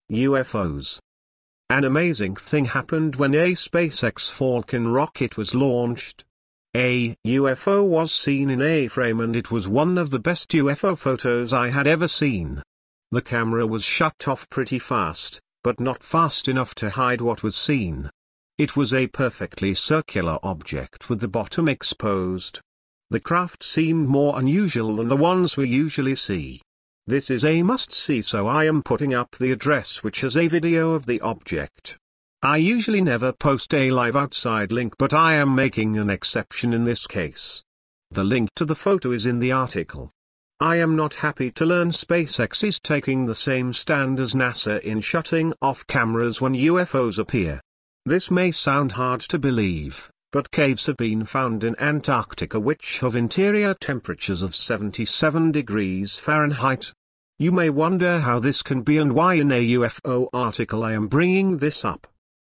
UFOs. An amazing thing happened when a SpaceX Falcon rocket was launched. A UFO was seen in a frame and it was one of the best UFO photos I had ever seen. The camera was shut off pretty fast, but not fast enough to hide what was seen. It was a perfectly circular object with the bottom exposed. The craft seemed more unusual than the ones we usually see. This is a must-see, so I am putting up the address which has a video of the object. I usually never post a live outside link, but I am making an exception in this case. The link to the photo is in the article. I am not happy to learn SpaceX is taking the same stand as NASA in shutting off cameras when UFOs appear. This may sound hard to believe, but caves have been found in Antarctica which have interior temperatures of 77 degrees Fahrenheit. You may wonder how this can be and why in a UFO article I am bringing this up.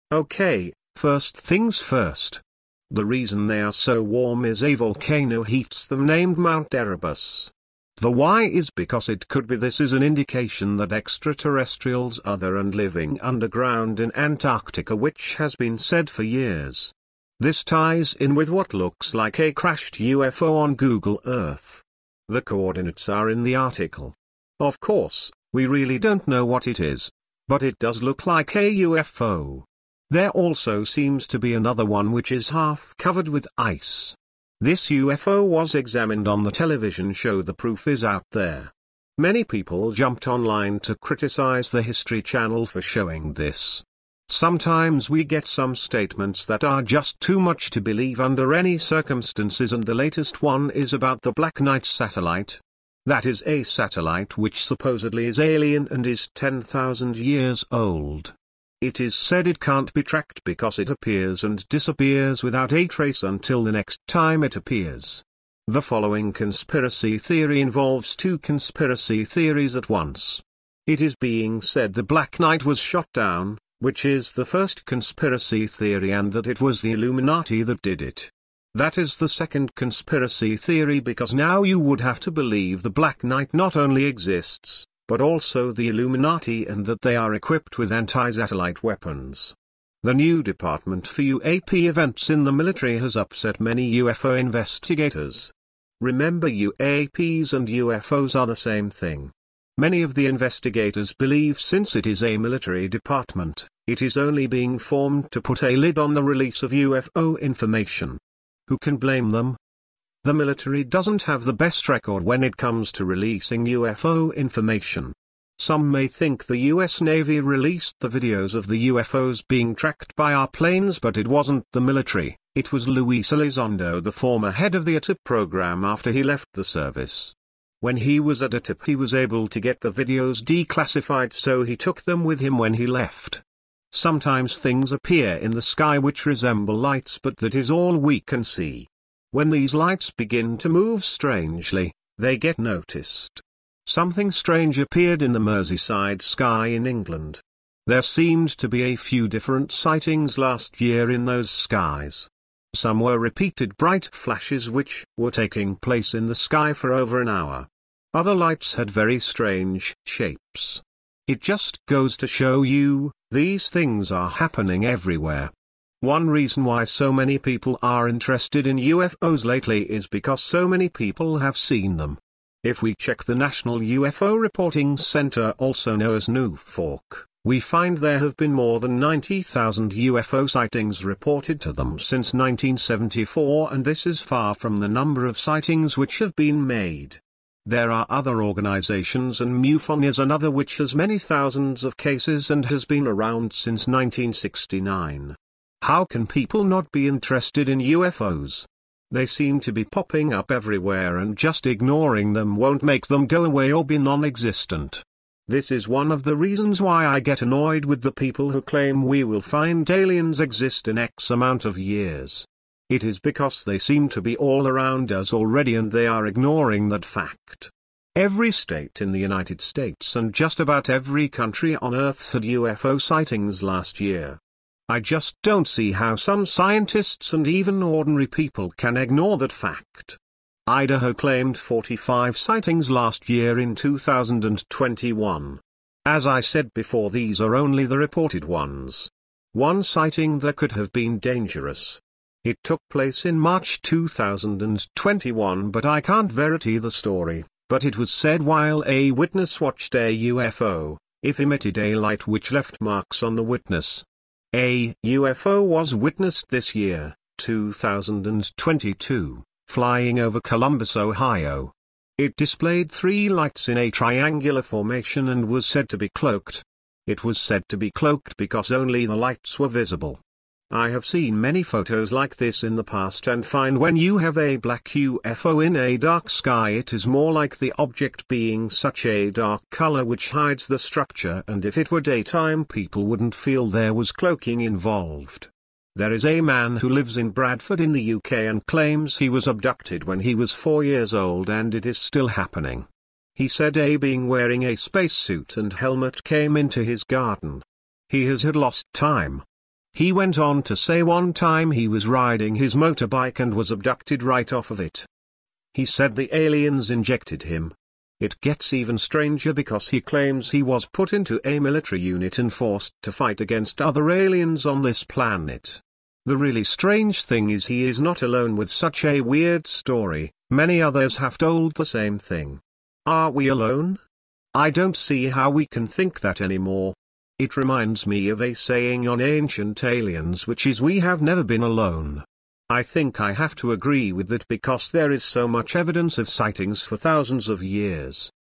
Okay, first things first. The reason they are so warm is a volcano heats them named Mount Erebus. The why is because it could be this is an indication that extraterrestrials are there and living underground in Antarctica, which has been said for years. This ties in with what looks like a crashed UFO on Google Earth. The coordinates are in the article. Of course, we really don't know what it is, but it does look like a UFO. There also seems to be another one which is half covered with ice. This UFO was examined on the television show The Proof Is Out There. Many people jumped online to criticize the History Channel for showing this. Sometimes we get some statements that are just too much to believe under any circumstances, and the latest one is about the Black Knight satellite. That is a satellite which supposedly is alien and is 10,000 years old. It is said it can't be tracked because it appears and disappears without a trace until the next time it appears. The following conspiracy theory involves two conspiracy theories at once. It is being said the Black Knight was shot down, which is the first conspiracy theory, and that it was the Illuminati that did it. That is the second conspiracy theory, because now you would have to believe the Black Knight not only exists, but also the Illuminati, and that they are equipped with anti-satellite weapons. The new Department for UAP events in the military has upset many UFO investigators. Remember, UAPs and UFOs are the same thing. Many of the investigators believe since it is a military department, it is only being formed to put a lid on the release of UFO information. Who can blame them? The military doesn't have the best record when it comes to releasing UFO information. Some may think the US Navy released the videos of the UFOs being tracked by our planes, but it wasn't the military, it was Luis Elizondo, the former head of the ATIP program, after he left the service. When he was at ATIP he was able to get the videos declassified, so he took them with him when he left. Sometimes things appear in the sky which resemble lights, but that is all we can see. When these lights begin to move strangely, they get noticed. Something strange appeared in the Merseyside sky in England. There seemed to be a few different sightings last year in those skies. Some were repeated bright flashes which were taking place in the sky for over an hour. Other lights had very strange shapes. It just goes to show you, these things are happening everywhere. One reason why so many people are interested in UFOs lately is because so many people have seen them. If we check the National UFO Reporting Center, also known as NUFORC, we find there have been more than 90,000 UFO sightings reported to them since 1974, and this is far from the number of sightings which have been made. There are other organizations, and MUFON is another which has many thousands of cases and has been around since 1969. How can people not be interested in UFOs? They seem to be popping up everywhere, and just ignoring them won't make them go away or be non-existent. This is one of the reasons why I get annoyed with the people who claim we will find aliens exist in X amount of years. It is because they seem to be all around us already, and they are ignoring that fact. Every state in the United States and just about every country on Earth had UFO sightings last year. I just don't see how some scientists and even ordinary people can ignore that fact. Idaho claimed 45 sightings last year in 2021. As I said before, these are only the reported ones. One sighting that could have been dangerous. It took place in March 2021, but I can't verify the story, but it was said while a witness watched a UFO, it emitted a light which left marks on the witness. A UFO was witnessed this year, 2022, flying over Columbus, Ohio. It displayed 3 lights in a triangular formation and was said to be cloaked. It was said to be cloaked because only the lights were visible. I have seen many photos like this in the past and find when you have a black UFO in a dark sky, it is more like the object being such a dark color which hides the structure, and if it were daytime people wouldn't feel there was cloaking involved. There is a man who lives in Bradford in the UK and claims he was abducted when he was 4 years old, and it is still happening. He said a being wearing a spacesuit and helmet came into his garden. He had lost time. He went on to say one time he was riding his motorbike and was abducted right off of it. He said the aliens injected him. It gets even stranger because he claims he was put into a military unit and forced to fight against other aliens on this planet. The really strange thing is he is not alone with such a weird story, many others have told the same thing. Are we alone? I don't see how we can think that anymore. It reminds me of a saying on ancient aliens, which is we have never been alone. I think I have to agree with that because there is so much evidence of sightings for thousands of years.